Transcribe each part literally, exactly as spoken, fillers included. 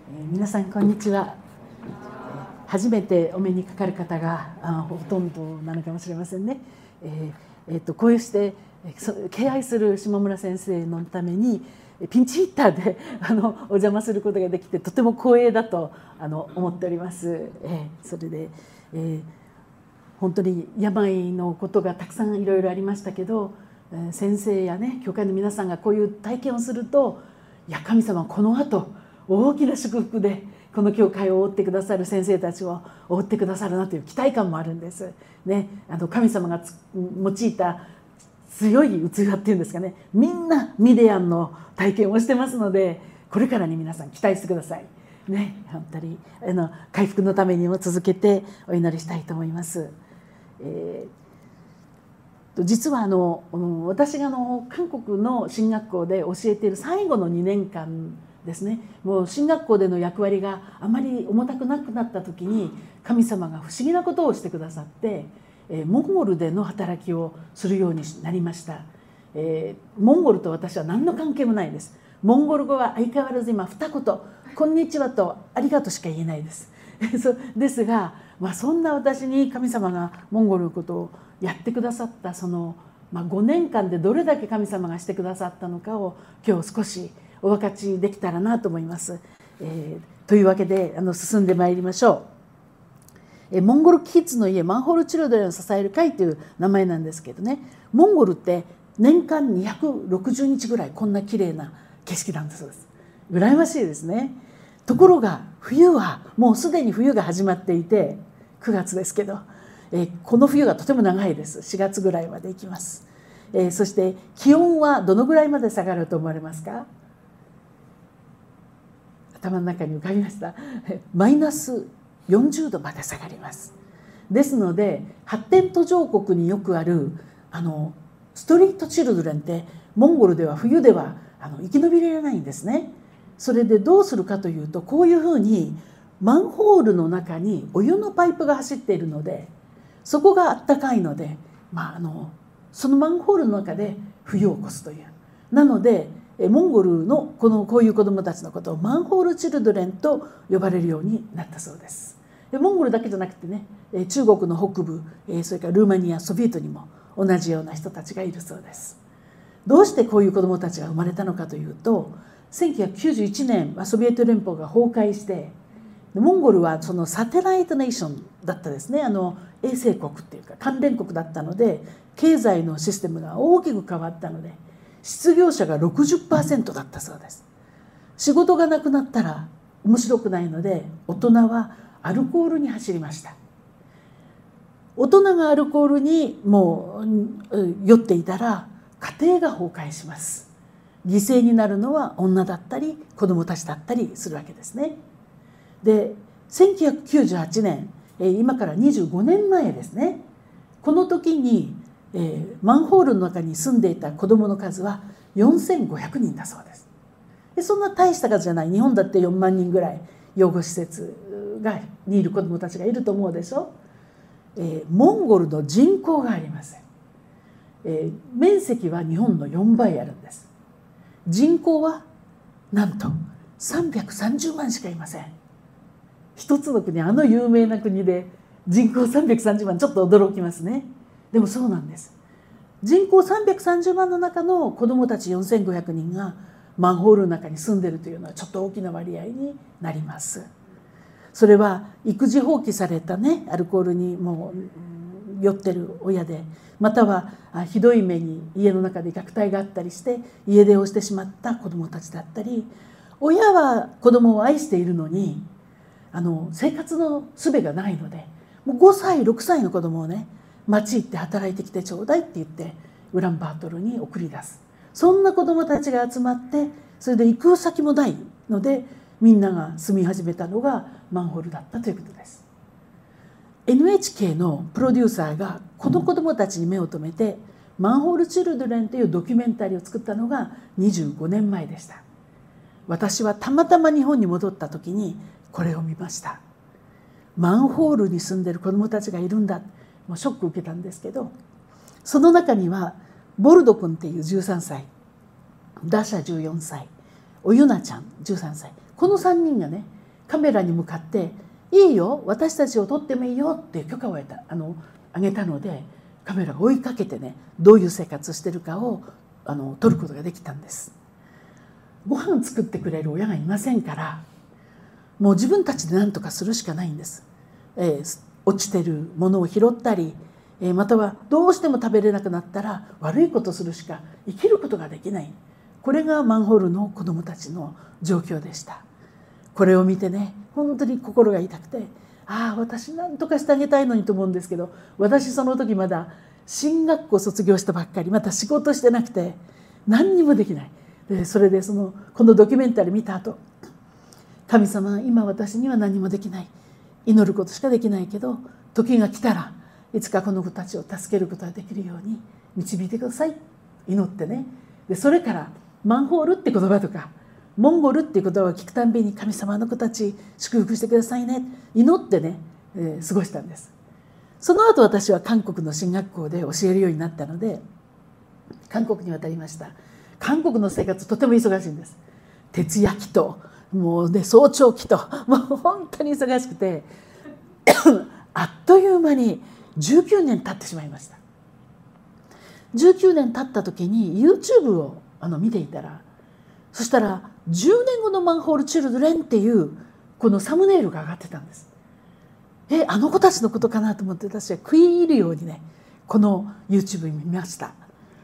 えー、皆さんこんにちは。初めてお目にかかる方があほとんどなのかもしれませんね。えーえー、とこうして敬愛する下村先生のためにピンチヒッターであのお邪魔することができてとても光栄だとあの思っております。えー、それで、えー、本当に病のことがたくさんいろいろありましたけど、先生やね教会の皆さんがこういう体験をすると、いや神様はこの後大きな祝福でこの教会を覆ってくださる、先生たちを覆ってくださるなという期待感もあるんです、ね、あの神様が用いた強い器っていうんですかね、みんなミディアンの体験をしてますので、これからに皆さん期待してくださいね。本当にあの回復のためにも続けてお祈りしたいと思います。えー、実はあの私があの韓国の進学校で教えている最後のにねんかんですね、もう進学校での役割があまり重たくなくなった時に神様が不思議なことをしてくださって、えー、モンゴルでの働きをするようになりました。えー、モンゴルと私は何の関係もないです。モンゴル語は相変わらず今二言「こんにちは」と「ありがとう」しか言えないですですが、まあ、そんな私に神様がモンゴルのことをやってくださったその、まあ、ごねんかんでどれだけ神様がしてくださったのかを今日少しお分かちできたらなと思います。えー、というわけであの進んでまいりましょう。えモンゴルキッズの家マンホールチルドレンを支える会という名前なんですけどね、モンゴルって年間にひゃくろくじゅうにちぐらいこんな綺麗な景色なんだそうです。羨ましいですね。ところが冬はもうすでに冬が始まっていて、くがつですけど、えー、この冬がとても長いです。しがつぐらいまで行きます。えー、そして気温はどのぐらいまで下がると思われますか？頭の中に浮かびました。マイナスよんじゅうどまで下がります。ですので発展途上国によくあるあのストリートチルドレンってモンゴルでは冬ではあの生き延びれないんですね。それでどうするかというと、こういうふうにマンホールの中にお湯のパイプが走っているので、そこがあったかいので、まあ、あのそのマンホールの中で冬を越すという。なのでモンゴルのこのこういう子どもたちのことをマンホールチルドレンと呼ばれるようになったそうです。でモンゴルだけじゃなくてね、中国の北部、それからルーマニア、ソビエトにも同じような人たちがいるそうです。どうしてこういう子どもたちが生まれたのかというと、せんきゅうひゃくきゅうじゅういちねんソビエト連邦が崩壊して、モンゴルはそのサテライトネーションだったですね、あの衛星国っていうか関連国だったので、経済のシステムが大きく変わったので失業者が ろくじゅっパーセント だったそうです。仕事がなくなったら面白くないので、大人はアルコールに走りました。大人がアルコールにもう酔っていたら家庭が崩壊します。犠牲になるのは女だったり子供たちだったりするわけですね。でせんきゅうひゃくきゅうじゅうはちねん、今からにじゅうごねんまえですね、この時にえー、マンホールの中に住んでいた子どもの数はよんせんごひゃくにんだそうです。でそんな大した数じゃない。日本だってよんまんにんぐらい養護施設がにいる子どもたちがいると思うでしょ。えー、モンゴルの人口がありません。えー、面積は日本のよんばいあるんです。人口はなんとさんびゃくさんじゅうまんしかいません。一つの国、あの有名な国で人口さんびゃくさんじゅうまん、ちょっと驚きますね。でもそうなんです。人口さんびゃくさんじゅうまんの中の子どもたちよんせんごひゃくにんがマンホールの中に住んでいるというのはちょっと大きな割合になります。それは育児放棄されたね、アルコールにもう酔ってる親で、またはひどい目に家の中で虐待があったりして家出をしてしまった子どもたちだったり、親は子どもを愛しているのにあの生活の術がないので、もうごさいろくさいの子どもをね、町行って働いてきてちょうだいって言ってウランバートルに送り出す。そんな子どもたちが集まって、それで行く先もないのでみんなが住み始めたのがマンホールだったということです。 エヌエイチケー のプロデューサーがこの子どもたちに目を留めてマンホールチルドレンというドキュメンタリーを作ったのがにじゅうごねんまえでした。私はたまたま日本に戻った時にこれを見ました。マンホールに住んでる子どもたちがいるんだ。もうショック受けたんですけど、その中にはボルド君っていうじゅうさんさい、ダシャじゅうよんさい、おゆなちゃんじゅうさんさい、 このさんにんがねカメラに向かって「いいよ、私たちを撮ってもいいよ」っていう許可を得たあのあげたので、カメラが追いかけてねどういう生活してるかをあの撮ることができたんです。ご飯作ってくれる親がいませんから、もう自分たちで何とかするしかないんです。えー、落ちてるものを拾ったり、えー、またはどうしても食べれなくなったら悪いことするしか生きることができない。これがマンホールの子どもたちの状況でした。これを見てね本当に心が痛くて、ああ私何とかしてあげたいのにと思うんですけど、私その時まだ進学校卒業したばっかり、また仕事してなくて何にもできない。でそれでそのこのドキュメンタリー見た後、神様今私には何もできない、祈ることしかできないけど、時が来たらいつかこの子たちを助けることができるように導いてください、祈ってね。でそれからマンホールって言葉とかモンゴルっていう言葉を聞くたんびに、神様あの子たち祝福してくださいね、祈ってね、えー、過ごしたんです。その後私は韓国の進学校で教えるようになったので韓国に渡りました。韓国の生活とても忙しいんです。徹夜期ともうね早朝期ともう本当に忙しくてあっという間にじゅうきゅうねん経ってしまいました。じゅうきゅうねん経った時に YouTube をあの見ていたら、そしたらじゅうねんごのマンホールチルドレンっていうこのサムネイルが上がってたんです。えあの子たちのことかなと思って、私は食い入るようにねこの YouTube 見ました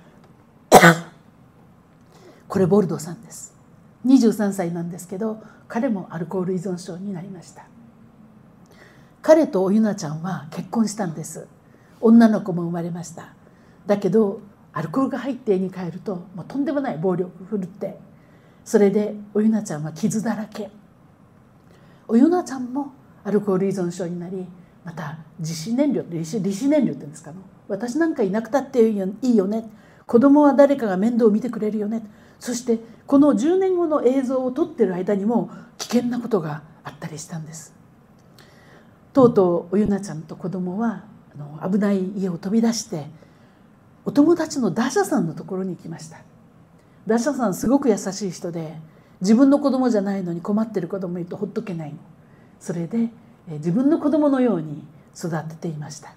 これボルドーさんです。にじゅうさんさいなんですけど、彼もアルコール依存症になりました。彼とおゆなちゃんは結婚したんです。女の子も生まれました。だけどアルコールが入って家に帰るともうとんでもない暴力振るって、それでおゆなちゃんは傷だらけ。おゆなちゃんもアルコール依存症になり、また自死燃料利子燃料って言うんですかね、私なんかいなくたっていいよね、子供は誰かが面倒を見てくれるよね、そしてこのじゅうねんごの映像を撮ってる間にも危険なことがあったりしたんです。とうとうおゆなちゃんと子供はあの危ない家を飛び出してお友達のダーシャさんのところに行きました。ダーシャさんすごく優しい人で、自分の子供じゃないのに困ってる子供いるとほっとけないの。それで自分の子供のように育てていました。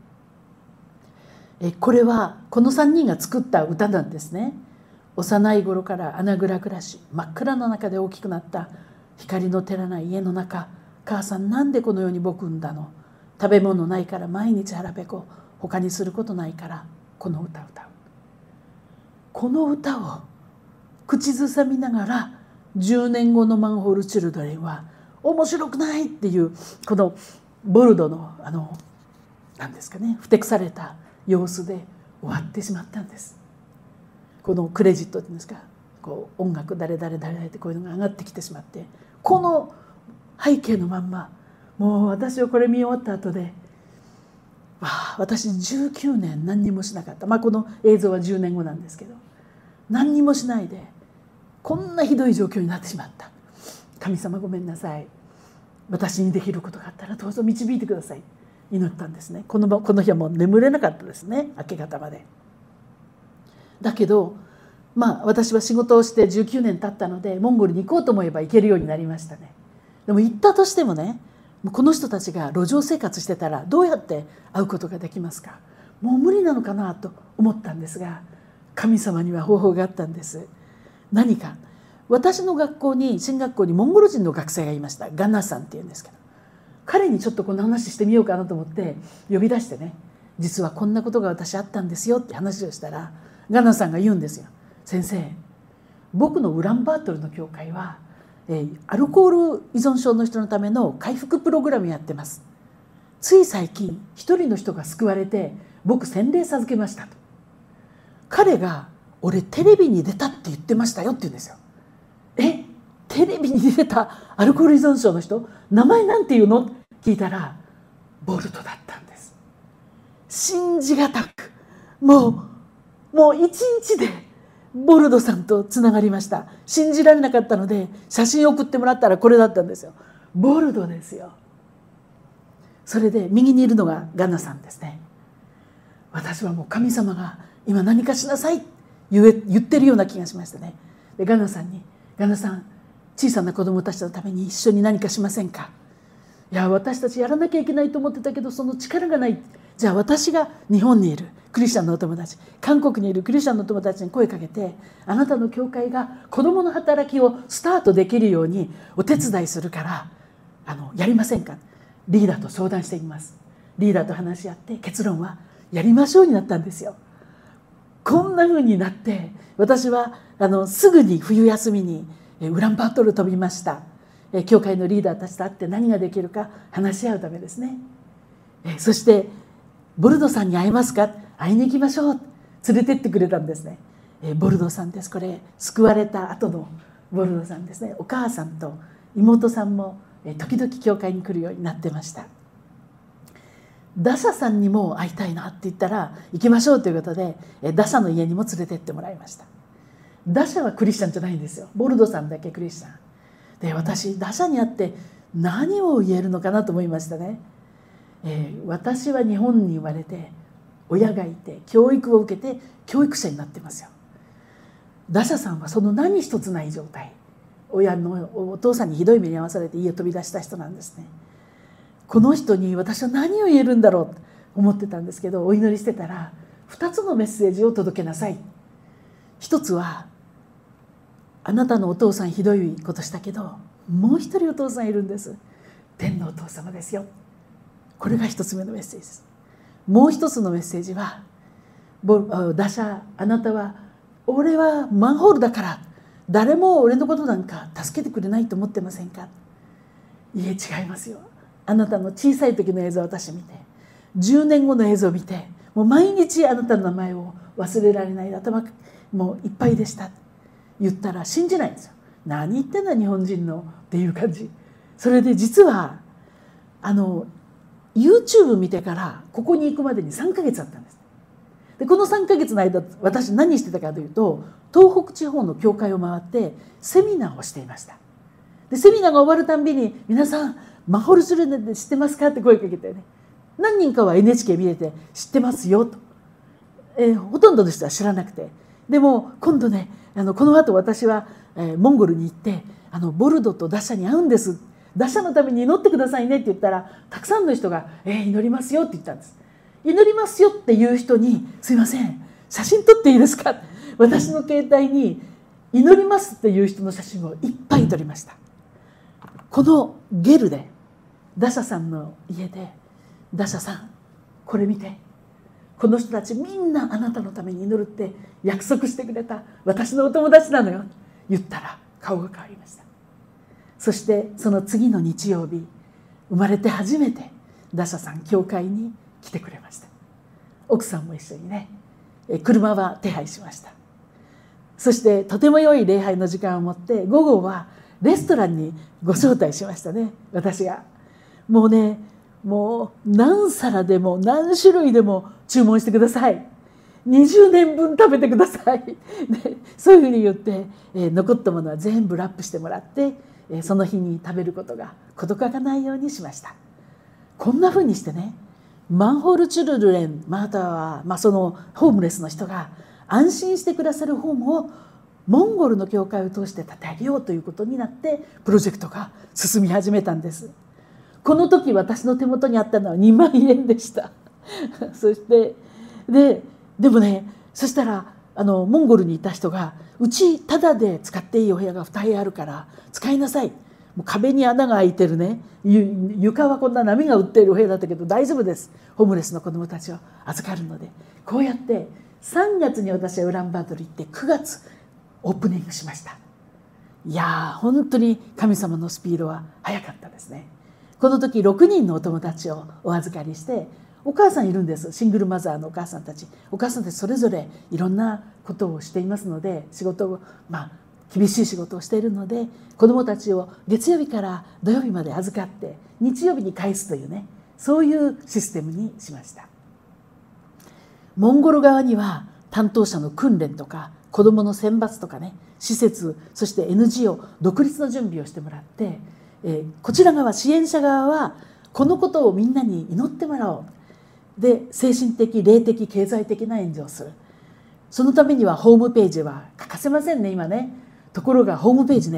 これはこのさんにんが作った歌なんですね。幼い頃から穴蔵暮らし、真っ暗の中で大きくなった光の照らない家の中、母さんなんでこの世に僕産んだの、食べ物ないから毎日腹ペコ、他にすることないからこの歌を歌う。この歌を口ずさみながらじゅうねんごのマンホールチルドレンは面白くないっていうこのボルドのあの何ですかね、ふてくされた様子で終わってしまったんです。このクレジットっていうんですか、こう音楽誰々誰々ってこういうのが上がってきてしまって、この背景のまんま、もう私はこれ見終わった後で、わあ私じゅうきゅうねん何にもしなかった、まあこの映像はじゅうねんごなんですけど、何にもしないでこんなひどい状況になってしまった。神様ごめんなさい、私にできることがあったらどうぞ導いてください、祈ったんですね。この、この日はもう眠れなかったですね、明け方まで。だけどまあ私は仕事をしてじゅうきゅうねん経ったのでモンゴルに行こうと思えば行けるようになりましたね。でも行ったとしてもね、この人たちが路上生活してたらどうやって会うことができますか。もう無理なのかなと思ったんですが、神様には方法があったんです。何か、私の学校に進学校にモンゴル人の学生がいました。ガナさんっていうんですけど、彼にちょっとこの話してみようかなと思って呼び出してね、実はこんなことが私あったんですよって話をしたら、ガナさんが言うんですよ。先生、僕のウランバートルの教会は、えー、アルコール依存症の人のための回復プログラムやってます。つい最近一人の人が救われて僕洗礼授けましたと。彼が俺テレビに出たって言ってましたよって言うんですよ。え、テレビに出たアルコール依存症の人、名前なんて言うのって聞いたらボルトだったんです。信じがたく、もうもう一日でボルドさんとつながりました。信じられなかったので写真送ってもらったらこれだったんですよ。ボルドですよ。それで右にいるのがガナさんですね。私はもう神様が今何かしなさい言え言ってるような気がしましたね。でガナさんに、ガナさん小さな子どもたちのために一緒に何かしませんか。いや私たちやらなきゃいけないと思ってたけどその力がない。じゃあ私が日本にいるクリスチャンのお友達、韓国にいるクリスチャンのお友達に声かけて、あなたの教会が子どもの働きをスタートできるようにお手伝いするからあのやりませんか。リーダーと相談しています。リーダーと話し合って結論はやりましょうになったんですよ。こんな風になって私はあのすぐに冬休みにウランバートル飛びました。教会のリーダーたちと会って何ができるか話し合うためですね。そしてボルドさんに会えますか、会いに行きましょう、連れてってくれたんですね。ボルドさんです。これ救われた後のボルドさんですね。お母さんと妹さんも時々教会に来るようになってました。ダサさんにも会いたいなって言ったら行きましょうということでダサの家にも連れてってもらいました。ダサはクリスチャンじゃないんですよ。ボルドさんだけクリスチャンで、私ダサに会って何を言えるのかなと思いましたね。えー、私は日本に生まれて親がいて教育を受けて教育者になってますよ。ダサさんはその何一つない状態、親のお父さんにひどい目に遭わされて家を飛び出した人なんですね。この人に私は何を言えるんだろうと思ってたんですけど、お祈りしてたらふたつのメッセージを届けなさい。一つはあなたのお父さんひどいことしたけどもう一人お父さんいるんです。天のお父様ですよ。これが一つ目のメッセージです。もう一つのメッセージは、ダシャ、あなたは俺はマンホールだから誰も俺のことなんか助けてくれないと思ってませんか。いえ違いますよ。あなたの小さい時の映像を私見て、じゅうねんごの映像を見て、もう毎日あなたの名前を忘れられない、頭もういっぱいでした言ったら信じないんですよ。何言ってんだ日本人のっていう感じ。それで実はあの YouTube 見てからここに行くまでにさんかげつあったんです。でこのさんかげつの間私何してたかというと、東北地方の教会を回ってセミナーをしていました。でセミナーが終わるたんびに皆さんマホルチュルネで知ってますかって声かけてね、何人かは エヌエイチケー 見れて知ってますよと、えー、ほとんどの人は知らなくて、でも今度ねあのこの後私は、えー、モンゴルに行ってあのボルドとダシャに会うんです、ダシャのために祈ってくださいねって言ったら、たくさんの人が、えー、祈りますよって言ったんです。祈りますよっていう人に、すいません写真撮っていいですか、私の携帯に祈りますっていう人の写真をいっぱい撮りました。このゲルでダシャさんの家で、ダシャさんこれ見て、この人たちみんなあなたのために祈るって約束してくれた私のお友達なのよ、言ったら顔が変わりました。そしてその次の日曜日、生まれて初めてダシャさん教会に来てくれました。奥さんも一緒にね、車は手配しました。そしてとても良い礼拝の時間を持って午後はレストランにご招待しましたね。私がもうね、もう何皿でも何種類でも注文してください、にじゅうねんぶん食べてくださいでそういうふうに言って、えー、残ったものは全部ラップしてもらって、えー、その日に食べることが事欠かないようにしました。こんなふうにしてね、マンホールチュルルレンまたは、まあ、そのホームレスの人が安心してくださるホームをモンゴルの教会を通して立て上げようということになってプロジェクトが進み始めたんです。この時私の手元にあったのはにまんえんでしたそしてででもね、そしたらあのモンゴルにいた人が、うちタダで使っていいお部屋がに部屋あるから使いなさい、もう壁に穴が開いてるね、床はこんな波が打っているお部屋だったけど大丈夫です、ホームレスの子どもたちを預かるので。こうやってさんがつに私はウランバートル行ってくがつオープニングしました。いやー本当に神様のスピードは速かったですね。この時ろくにんのお友達をお預かりして、お母さんいるんです。シングルマザーのお母さんたち、お母さんたちそれぞれいろんなことをしていますので、仕事をまあ厳しい仕事をしているので、子どもたちを月曜日から土曜日まで預かって日曜日に返すというね、そういうシステムにしました。モンゴル側には担当者の訓練とか子どもの選抜とかね、施設、そして エヌジーオー 独立の準備をしてもらって、えー、こちら側支援者側はこのことをみんなに祈ってもらおうで、精神的霊的経済的な援助をする。そのためにはホームページは欠かせませんね今ね。ところがホームページね、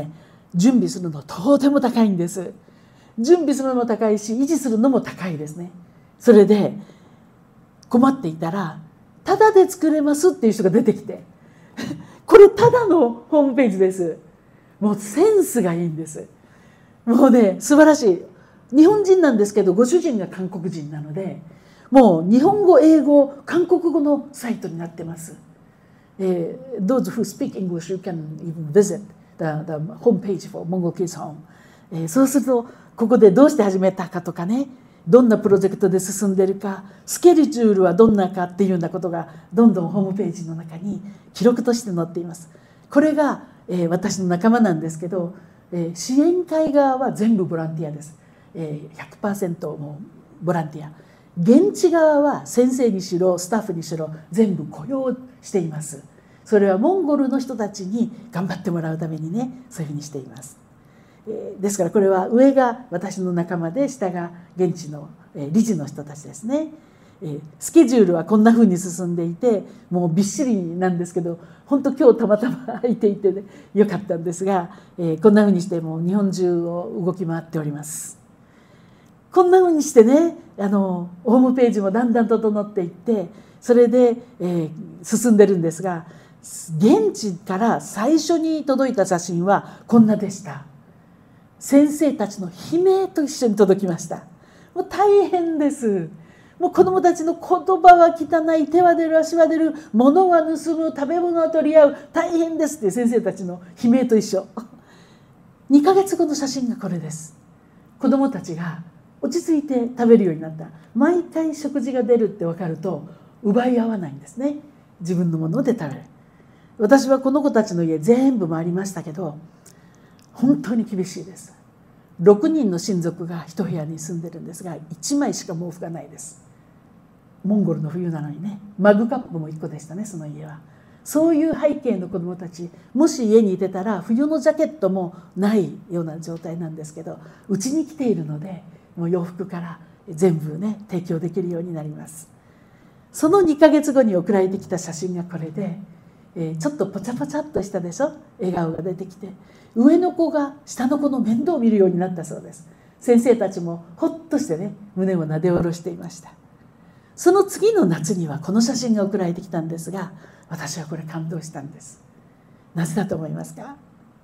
準備するのとても高いんです。準備するのも高いし維持するのも高いですね。それで困っていたらタダで作れますっていう人が出てきてこれタダのホームページです。もうセンスがいいんです。もうね素晴らしい。日本人なんですけどご主人が韓国人なのでもう日本語英語韓国語のサイトになってます。えー、Those who speak English you can even visit the, the homepage for Mongol Kids Home、えー、そうするとここでどうして始めたかとかね、どんなプロジェクトで進んでるか、スケジュールはどんなかっていうようなことがどんどんホームページの中に記録として載っています。これが、えー、私の仲間なんですけど、えー、支援会側は全部ボランティアです。えー、ひゃくパーセント もボランティア。現地側は先生にしろスタッフにしろ全部雇用しています。それはモンゴルの人たちに頑張ってもらうためにね、そういうふうにしています。ですからこれは上が私の仲間で下が現地の理事の人たちですね。スケジュールはこんなふうに進んでいてもうびっしりなんですけど、本当今日たまたま空いていて、ね、よかったんですが、こんなふうにしてもう日本中を動き回っております。こんなふうにしてね、あのホームページもだんだん整っていって、それで、えー、進んでるんですが、現地から最初に届いた写真はこんなでした。先生たちの悲鳴と一緒に届きました。もう大変です。もう子どもたちの言葉は汚い、手は出る足は出る、物は盗む、食べ物は取り合う、大変ですって先生たちの悲鳴と一緒。にかげつごの写真がこれです。子どもたちが落ち着いて食べるようになった。毎回食事が出るって分かると奪い合わないんですね。自分のもので食べる。私はこの子たちの家全部回りましたけど、本当に厳しいです。ろくにんの親族が一部屋に住んでるんですが、いちまいしか毛布がないです。モンゴルの冬なのにね。マグカップもいっこでしたね、その家は。そういう背景の子どもたち、もし家にいてたら冬のジャケットもないような状態なんですけど、うちに来ているのでもう洋服から全部ね提供できるようになります。そのにかげつごに送られてきた写真がこれで、えー、ちょっとポチャポチャっとしたでしょ、笑顔が出てきて、上の子が下の子の面倒を見るようになったそうです。先生たちもほっとしてね胸をなで下ろしていました。その次の夏にはこの写真が送られてきたんですが、私はこれ感動したんです。なぜだと思いますか？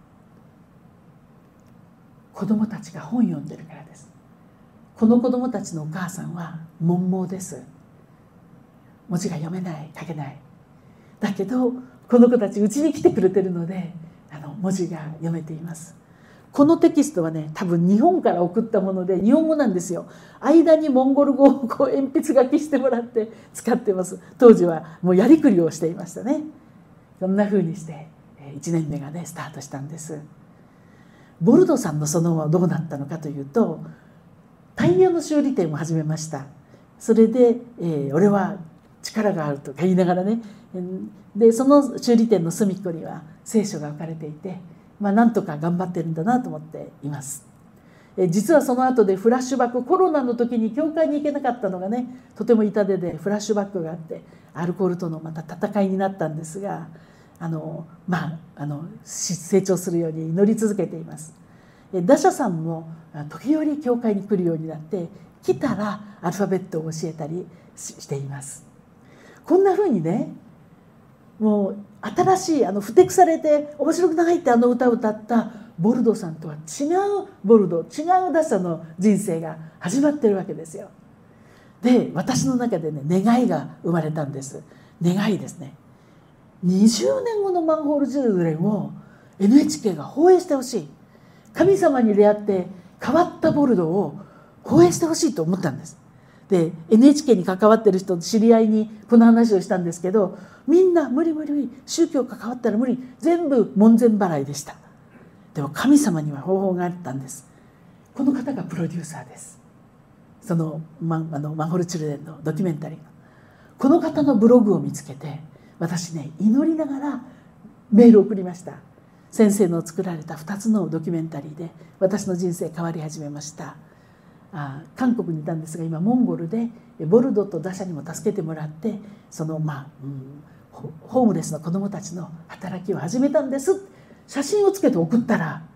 子どもたちが本読んでるからです。この子どもたちのお母さんは文盲です。文字が読めない、書けない。だけどこの子たちうちに来てくれてるので、あの文字が読めています。このテキストはね、多分日本から送ったもので日本語なんですよ。間にモンゴル語をこう鉛筆書きしてもらって使ってます。当時はもうやりくりをしていましたね。こんな風にしていちねんめがねスタートしたんです。ボルドさんのその後はどうなったのかというと、タイヤの修理店を始めました。それで、えー、俺は力があるとか言いながらね、でその修理店の隅っこには聖書が置かれていて、まあ、なんとか頑張ってるんだなと思っています。え実はその後でフラッシュバック、コロナの時に教会に行けなかったのがねとても痛手でフラッシュバックがあって、アルコールとのまた戦いになったんですが、あのまああの成長するように祈り続けています。打者さんも時折教会に来るようになって、来たらアルファベットを教えたりしています。こんな風にね、もう新しいあのふてくされて面白くないってあの歌を歌ったボルドさんとは違うボルド、違う打者の人生が始まってるわけですよ。で私の中でね願いが生まれたんです。願いですね。にじゅうねんごのマンホールチルドレンを エヌエイチケー が放映してほしい。神様に出会って変わったボルドを放映してほしいと思ったんです。で エヌエイチケー に関わってる人知り合いにこの話をしたんですけど、みんな無理無理、宗教関わったら無理、全部門前払いでした。でも神様には方法があったんです。この方がプロデューサーです。そのマンあのマンホールチルドレンのドキュメンタリーのこの方のブログを見つけて、私ね祈りながらメールを送りました。先生の作られたふたつのドキュメンタリーで私の人生変わり始めました。あ韓国にいたんですが、今モンゴルでボルドと打者にも助けてもらって、そのまあ、うん、ホームレスの子どもたちの働きを始めたんです。写真をつけて送ったら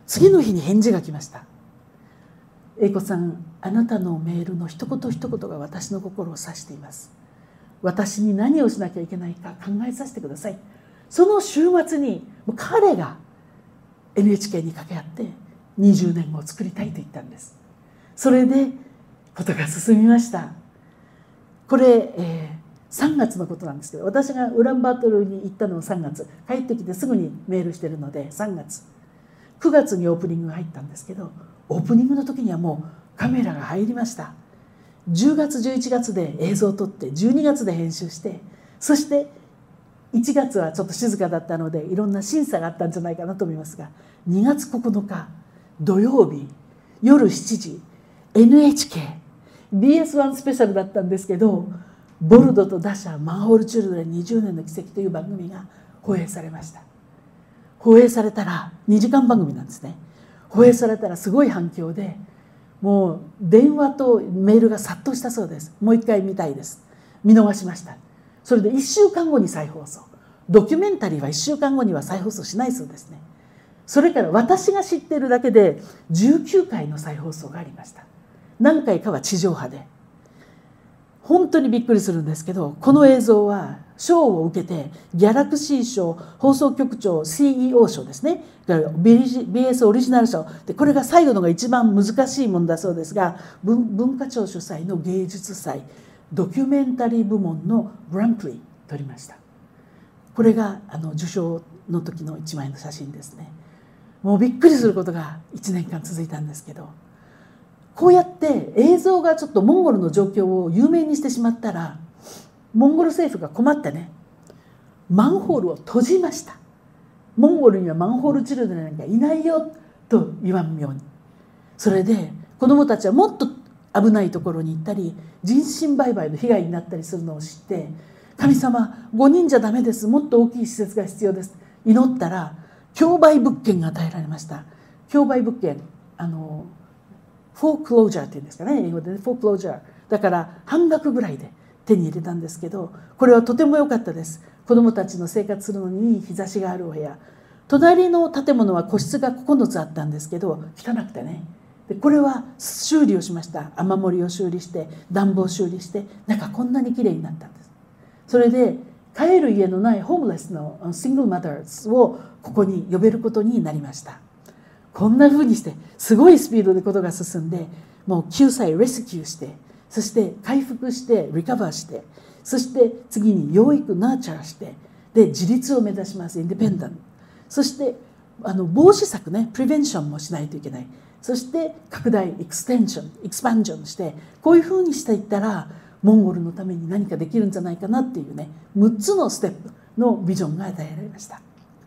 次の日に返事が来ました。英子さん、あなたのメールの一言一言が私の心を指しています。私に何をしなきゃいけないか考えさせてください。その週末にもう彼が エヌエイチケー に掛け合ってにじゅうねんごを作りたいと言ったんです。それでことが進みました。これ、えー、さんがつのことなんですけど、私がウランバートルに行ったのはさんがつ、帰ってきてすぐにメールしてるのでさんがつ、くがつにオープニングが入ったんですけど、オープニングの時にはもうカメラが入りました。じゅうがつじゅういちがつで映像を撮ってじゅうにがつで編集して、そしていちがつはちょっと静かだったのでいろんな審査があったんじゃないかなと思いますが、にがつここのか土曜日夜しちじ エヌエイチケー ビーエスワン スペシャルだったんですけど、ボルドとダシャマンホールチルドレンにじゅうねんの奇跡という番組が放映されました。放映されたらにじかん番組なんですね。放映されたらすごい反響で、もう電話とメールが殺到したそうです。もう一回見たいです、見逃しました。それでいっしゅうかんごに再放送。ドキュメンタリーはいっしゅうかんごには再放送しないそうですね。それから私が知っているだけでじゅうきゅうかいの再放送がありました。何回かは地上波で。本当にびっくりするんですけど、この映像は賞を受けてギャラクシー賞、放送局長 シーイーオー 賞ですね、 ビーエス オリジナル賞で、これが最後のが一番難しいものだそうですが、 文, 文化庁主催の芸術祭ドキュメンタリー部門のグランプリ取りました。これがあの受賞の時の一枚の写真ですね。もうびっくりすることがいちねんかん続いたんですけど、こうやって映像がちょっとモンゴルの状況を有名にしてしまったら、モンゴル政府が困ってね、マンホールを閉じました。モンゴルにはマンホールチルドレンがいないよと言わんように。それで子どもたちはもっと危ないところに行ったり、人身売買の被害になったりするのを知って、神様ごにんじゃダメです、もっと大きい施設が必要です、祈ったら競売物件が与えられました。競売物件、あのフォークロージャーっていうんですかね、英語でね、フォークロージャーだから半額ぐらいで手に入れたんですけど、これはとても良かったです。子どもたちの生活するのにいい日差しがあるお部屋。隣の建物は個室がここのつあったんですけど汚くてね、でこれは修理をしました。雨漏りを修理して暖房修理して、中こんなにきれいになったんです。それで帰る家のないホームレスのシングルマザーズをここに呼べることになりました。こんな風にしてすごいスピードでことが進んで、もう救済レスキューして、そして回復してリカバーして、そして次に養育ナーチャーして、で自立を目指します、インディペンダント。そしてあの防止策ね、プリベンションもしないといけない。そして拡大、エクステンション、エクスパンジョンして、こういう風にしていったらモンゴルのために何かできるんじゃないかなっていうね、むっつのステップのビジョンが与えられました。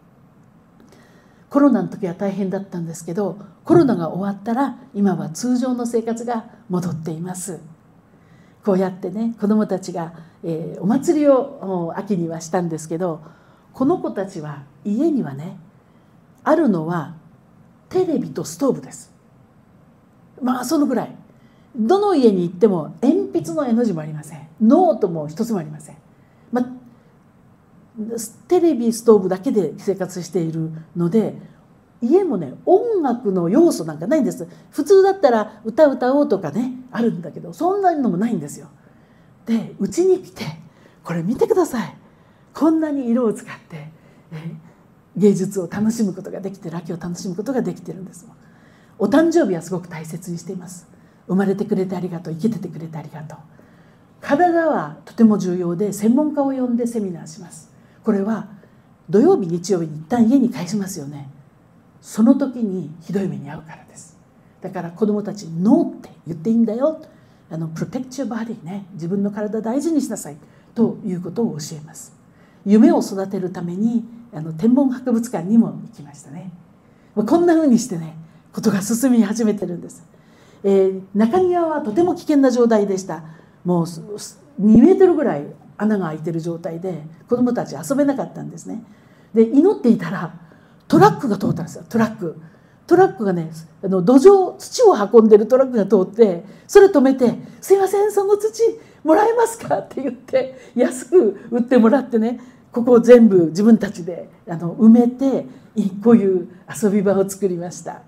コロナの時は大変だったんですけど、コロナが終わったら今は通常の生活が戻っています。こうやってね、子どもたちが、えー、お祭りを秋にはしたんですけど、この子たちは家にはね、あるのはテレビとストーブです。まあそのぐらい。どの家に行っても鉛筆の絵の字もありません。ノートも一つもありません。まあテレビストーブだけで生活しているので、家もね音楽の要素なんかないんです。普通だったら歌歌おうとかねあるんだけど、そんなのもないんですよ。でうちに来てこれ見てください。こんなに色を使って、え芸術を楽しむことができて、秋を楽しむことができてるんです。お誕生日はすごく大切にしています。生まれてくれてありがとう、生きててくれてありがとう。体はとても重要で、専門家を呼んでセミナーします。これは土曜日日曜日に一旦家に帰しますよね。その時にひどい目に遭うからです。だから子どもたちにノーって言っていいんだよ、あのプロテクチューバディね、自分の体大事にしなさいということを教えます。夢を育てるためにあの天文博物館にも行きましたね。こんな風にしてねことが進み始めてるんです。えー、中庭はとても危険な状態でした。もうにメートルぐらい穴が開いてる状態で子どもたち遊べなかったんですね。で祈っていたらトラックが通ったんですよ。トラックトラックがね、あの土壌土を運んでるトラックが通って、それ止めて「すいませんその土もらえますか?」って言って安く売ってもらってね、ここを全部自分たちであの埋めて、こういう遊び場を作りました。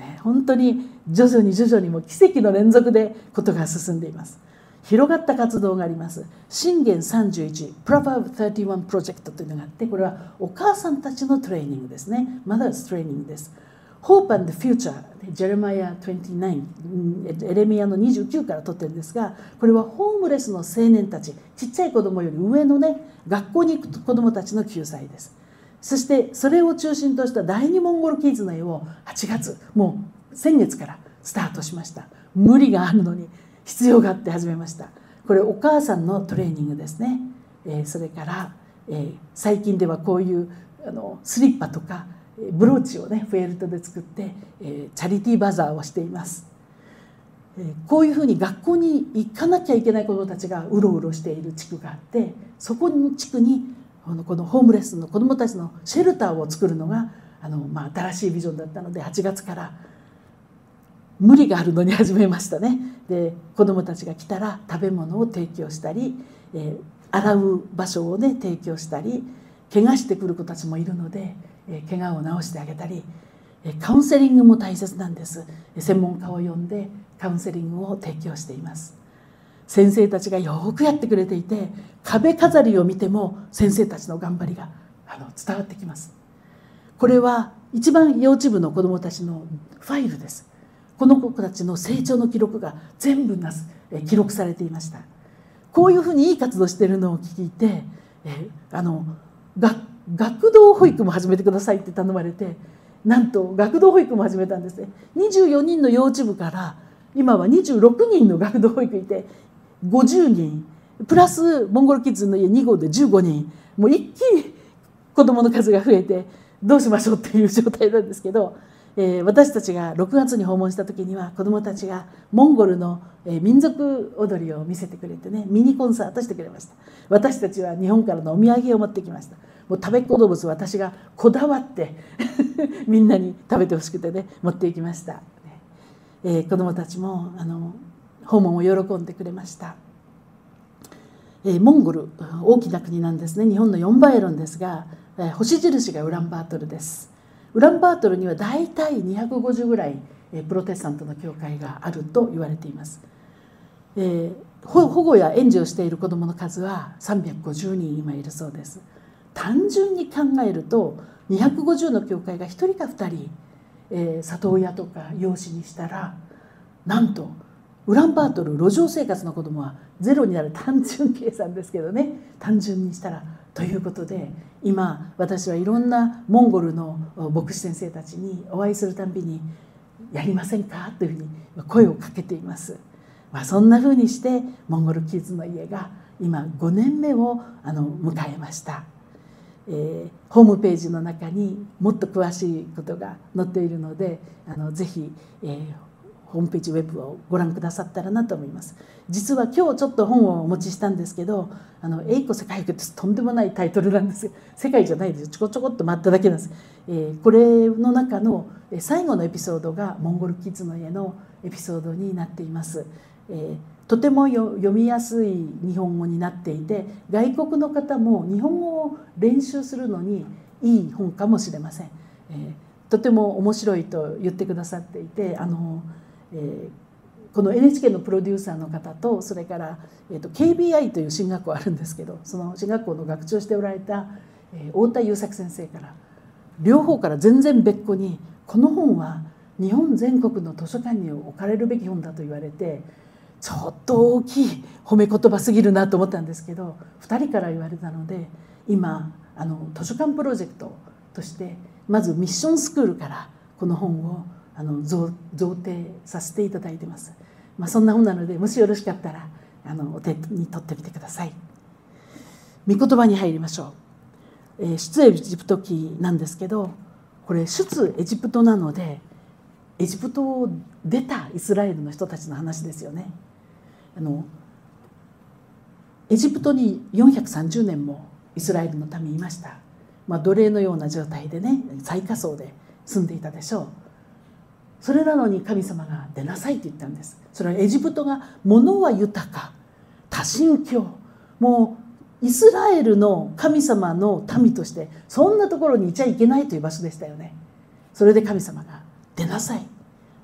ね、本当に徐々に徐々にも奇跡の連続でことが進んでいます。広がった活動があります。信玄さんじゅういち プロバーブさんじゅういちプロジェクトというのがあって、これはお母さんたちのトレーニングですね。マザーズトレーニングです。Hope and the Future、ジェレマイアにじゅうきゅう、エレミアのにじゅうきゅうから取ってるんですが、これはホームレスの青年たち、ちっちゃい子供より上のね、学校に行く子供たちの救済です。そしてそれを中心とした第二モンゴルキッズの絵をはちがつ、もう先月からスタートしました。無理があるのに必要があって始めました。これお母さんのトレーニングですね。えー、それから、えー、最近ではこういうあのスリッパとかブローチをねフェルトで作って、えー、チャリティーバザーをしています。えー、こういうふうに学校に行かなきゃいけない子どもたちがうろうろしている地区があって、そこの地区にこのこのホームレスの子どもたちのシェルターを作るのがあの、まあ、新しいビジョンだったので、はちがつから無理があるのに始めましたね。で子どもたちが来たら食べ物を提供したり、えー、洗う場所をね提供したり、怪我してくる子たちもいるので、えー、怪我を治してあげたり、えー、カウンセリングも大切なんです。専門家を呼んでカウンセリングを提供しています。先生たちがよくやってくれていて、壁飾りを見ても先生たちの頑張りがあの伝わってきます。これは一番幼稚部の子どもたちのファイルです。この子たちの成長の記録が全部なす記録されていました。こういうふうにいい活動しているのを聞いて、えあのが学童保育も始めてくださいって頼まれて、なんと学童保育も始めたんですね。にじゅうよにんの幼稚部から今はにじゅうろくにんの学童保育いて、ごじゅうにんプラスモンゴルキッズの家に号でじゅうごにん、もう一気に子どもの数が増えてどうしましょうっていう状態なんですけど、えー、私たちがろくがつに訪問した時には子どもたちがモンゴルの、えー、民族踊りを見せてくれてね、ミニコンサートしてくれました。私たちは日本からのお土産を持ってきました。もう食べっ子動物、私がこだわってみんなに食べてほしくてね持っていきました。えー、子どもたちもあの訪問を喜んでくれました。えー、モンゴル大きな国なんですね。日本のよんばいあるんですが、えー、星印がウランバートルです。ウランバートルにはだいたいにひゃくごじゅうぐらいプロテスタントの教会があると言われています。えー、保護や援助をしている子どもの数はさんびゃくごじゅうにん今いるそうです。単純に考えるとにひゃくごじゅうの教会がひとりかふたり、えー、里親とか養子にしたら、なんとウランバートル路上生活の子どもはゼロになる。単純計算ですけどね、単純にしたらということで、今私はいろんなモンゴルの牧師先生たちにお会いするたんびに「やりませんか?」というふうに声をかけています。まあ、そんなふうにしてモンゴルキッズの家が今ごねんめをあの迎えました。えー、ホームページの中にもっと詳しいことが載っているので、あのぜひ、えーホームページウェブをご覧くださったらなと思います。実は今日ちょっと本をお持ちしたんですけど、あの英語世界ってとんでもないタイトルなんです。世界じゃないです。ちょこちょこっと待っただけなんです。えー、これの中の最後のエピソードがモンゴルキッズの家のエピソードになっています。えー、とてもよ読みやすい日本語になっていて、外国の方も日本語を練習するのにいい本かもしれません。えー、とても面白いと言ってくださっていて、あのえー、この エヌエイチケー のプロデューサーの方と、それから、えー、と ケービーアイ という進学校あるんですけど、その進学校の学長をしておられた、えー、太田優作先生から両方から全然別個に、この本は日本全国の図書館に置かれるべき本だと言われて、ちょっと大きい褒め言葉すぎるなと思ったんですけど、ふたりから言われたので、今あの図書館プロジェクトとしてまずミッションスクールからこの本をあの 贈, 贈呈させていただいてます。まあ、そんな本なので、もしよろしかったらあのお手に取ってみてください。御言葉に入りましょう。えー、出エジプト記なんですけど、これ出エジプトなのでエジプトを出たイスラエルの人たちの話ですよね。あのエジプトによんひゃくさんじゅうねんもイスラエルの民いました。まあ、奴隷のような状態でね、最下層で住んでいたでしょう。それなのに神様が出なさいって言ったんです。それはエジプトが物は豊か、多神教、もうイスラエルの神様の民としてそんなところにいちゃいけないという場所でしたよね。それで神様が出なさい、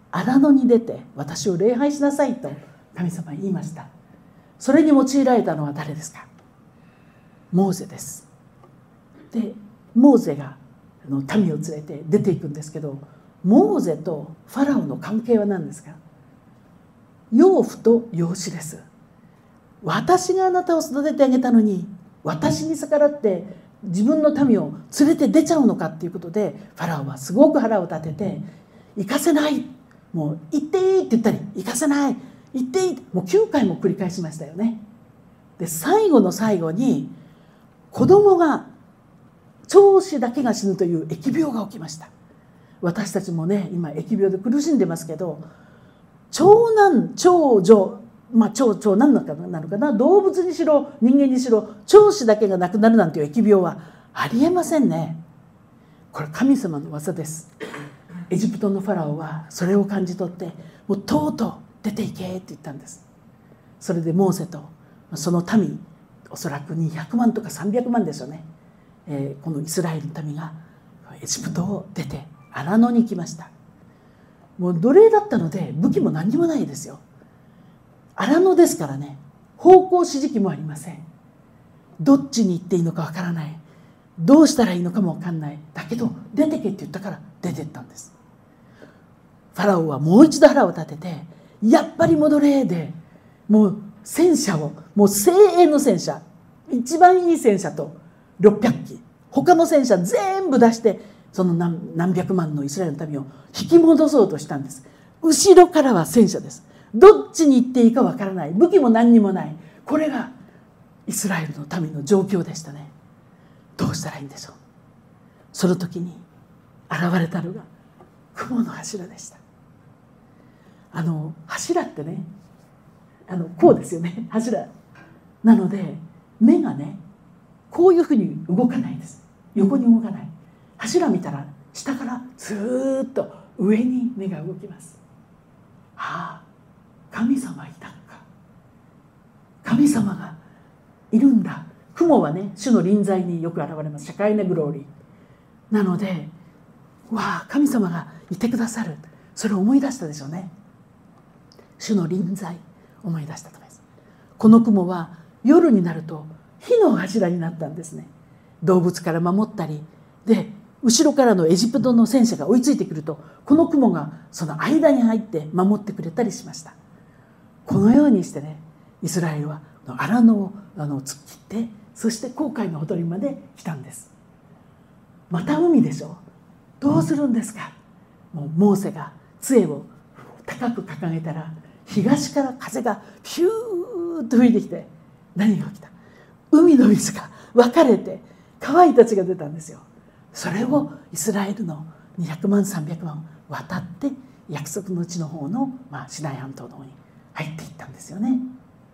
荒野に出て私を礼拝しなさいと神様は言いました。それに用いられたのは誰ですか？モーゼです。でモーゼが民を連れて出ていくんですけど、モーゼとファラオの関係は何ですか？養父と養子です。私があなたを育ててあげたのに、私に逆らって自分の民を連れて出ちゃうのかっていうことで、ファラオはすごく腹を立てて、行かせない、もう行っていいって言ったり、行かせない、行っていい、もうきゅうかいも繰り返しましたよね。で最後の最後に子供が、長子だけが死ぬという疫病が起きました。私たちもね今疫病で苦しんでますけど、長男長女、まあ長長男なのかな、動物にしろ人間にしろ長子だけが亡くなるなんていう疫病はありえませんね。これ神様の技です。エジプトのファラオはそれを感じ取って、もうとうとう出ていけって言ったんです。それでモーセとその民、おそらくにひゃくまんとかさんびゃくまんですよね、えー、このイスラエルの民がエジプトを出て荒野に行きました。もう奴隷だったので武器も何にもないですよ。荒野ですからね、方向指示器もありません。どっちに行っていいのかわからない、どうしたらいいのかもわかんない。だけど出てけって言ったから出てったんです。ファラオはもう一度腹を立てて、やっぱり戻れで、もう戦車を、もう精鋭の戦車、一番いい戦車とろっぴゃくき、他の戦車全部出して、その 何, 何百万のイスラエルの民を引き戻そうとしたんです。後ろからは戦車です。どっちに行っていいかわからない、武器も何にもない、これがイスラエルの民の状況でしたね。どうしたらいいんでしょう。その時に現れたのが雲の柱でした。あの柱ってね、あのこうですよね、柱なので目がねこういうふうに動かないです。横に動かない。柱見たら下からずーっと上に目が動きます。ああ、神様いたのか、神様がいるんだ。雲はね主の臨在によく現れます。シャカイネグローリーなので、わあ神様がいてくださる、それを思い出したでしょうね。主の臨在思い出したと思います。この雲は夜になると火の柱になったんですね。動物から守ったりで、後ろからのエジプトの戦車が追いついてくると、この雲がその間に入って守ってくれたりしました。このようにしてね、イスラエルは荒野をあの突っ切って、そして紅海のほとりまで来たんです。また海でしょう。どうするんですか。もうモーセが杖を高く掲げたら、東から風がピューッと吹いてきて、何が起きた。海の水が分かれて乾いた血が出たんですよ。それをイスラエルのにひゃくまんさんびゃくまん渡って約束の地の方の、まあ、シナイ半島の方に入っていったんですよね。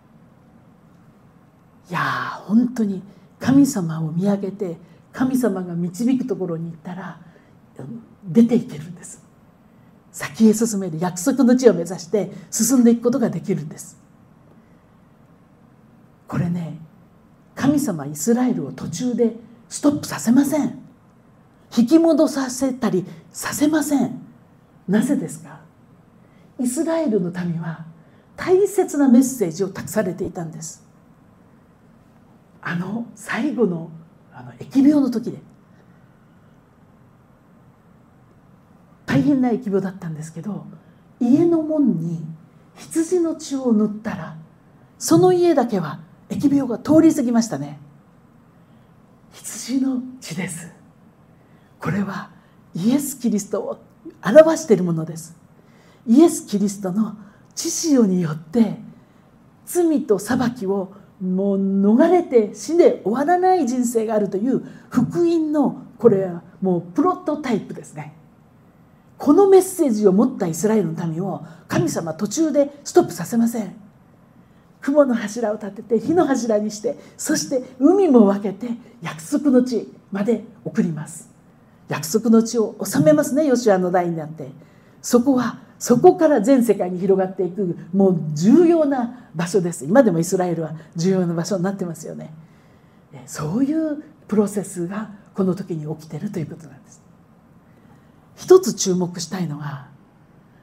いやー本当に神様を見上げて、神様が導くところに行ったら出ていけるんです。先へ進める約束の地を目指して進んでいくことができるんです。これね、神様イスラエルを途中でストップさせません。引き戻させたりさせません。なぜですか。イスラエルの民は大切なメッセージを託されていたんです。あの最後のあの疫病の時で大変な疫病だったんですけど、家の門に羊の血を塗ったらその家だけは疫病が通り過ぎましたね。羊の血です。これはイエス・キリストを表しているものです。イエス・キリストの血潮によって罪と裁きをもう逃れて死で終わらない人生があるという福音の、これはもうプロトタイプですね。このメッセージを持ったイスラエルの民を神様は途中でストップさせません。雲の柱を立てて火の柱にして、そして海も分けて約束の地まで送ります。約束の地を治めますね、ヨシュアの代になって。そこはそこから全世界に広がっていく、もう重要な場所です。今でもイスラエルは重要な場所になってますよね。そういうプロセスがこの時に起きているということなんです。一つ注目したいのは、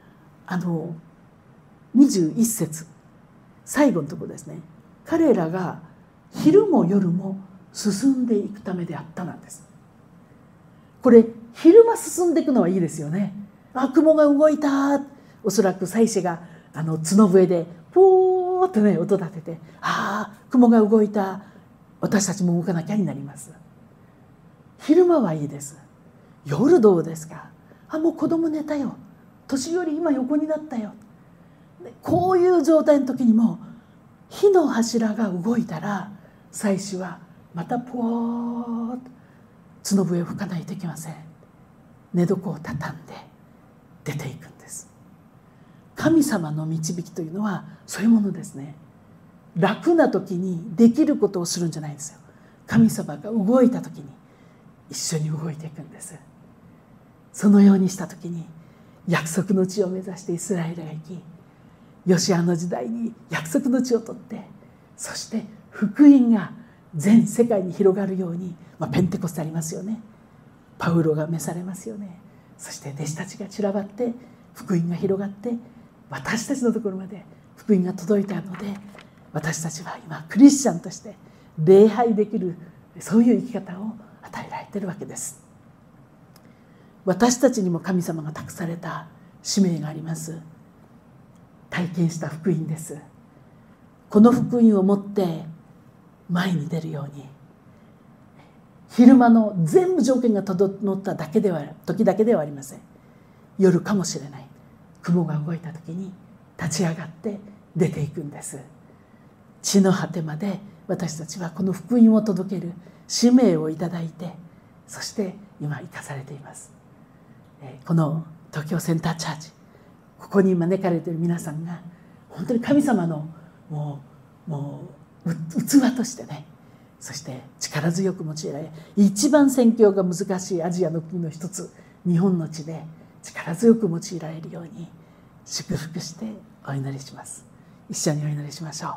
あのにじゅういっ節最後のところですね。彼らが昼も夜も進んでいくためであったなんです。これ昼間進んでいくのはいいですよね。あ、雲が動いた。おそらく祭司があの角笛でポーッとね音立てて、ああ雲が動いた、私たちも動かなきゃになります。昼間はいいです。夜どうですか。あ、もう子供寝たよ、年寄り今横になったよ。こういう状態の時にも火の柱が動いたら祭司はまたポーッと角笛を吹かないといけません。寝床を畳んで出ていくんです。神様の導きというのはそういうものですね。楽な時にできることをするんじゃないんですよ。神様が動いた時に一緒に動いていくんです。そのようにした時に約束の地を目指してイスラエルが行き、ヨシアの時代に約束の地を取って、そして福音が全世界に広がるように、まあ、ペンテコステありますよね。パウロが召されますよね。そして弟子たちが散らばって福音が広がって、私たちのところまで福音が届いたので、私たちは今クリスチャンとして礼拝できる、そういう生き方を与えられているわけです。私たちにも神様が託された使命があります。体験した福音です。この福音を持って前に出るように、昼間の全部条件が整っただけでは時だけではありません。夜かもしれない、雲が動いた時に立ち上がって出ていくんです。地の果てまで私たちはこの福音を届ける使命をいただいて、そして今生かされています。この東京センターチャーチ、ここに招かれている皆さんが本当に神様のもう、もう器としてね、そして力強く用いられ、一番宣教が難しいアジアの国の一つ日本の地で力強く用いられるように祝福してお祈りします。一緒にお祈りしましょう。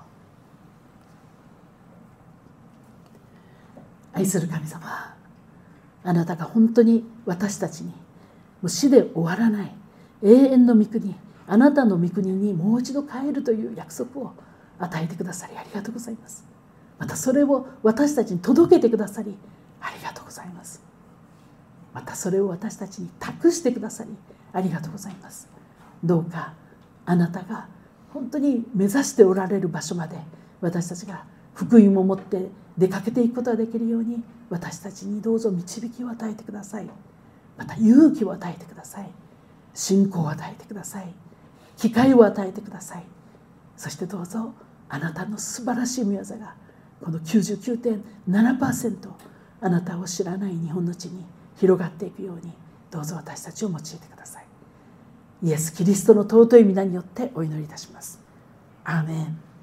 愛する神様、あなたが本当に私たちにもう死で終わらない永遠の御国、あなたの御国にもう一度帰るという約束を与えてくださりありがとうございます。またそれを私たちに届けてくださりありがとうございます。またそれを私たちに託してくださりありがとうございます。どうかあなたが本当に目指しておられる場所まで私たちが福音を持って出かけていくことができるように、私たちにどうぞ導きを与えてください。また勇気を与えてください。信仰を与えてください。機会を与えてください。そしてどうぞあなたの素晴らしい御業がこの きゅうじゅうきゅうてんななパーセント あなたを知らない日本の地に広がっていくように、どうぞ私たちを用いてください。イエス・キリストの尊い皆によってお祈りいたします。アーメン。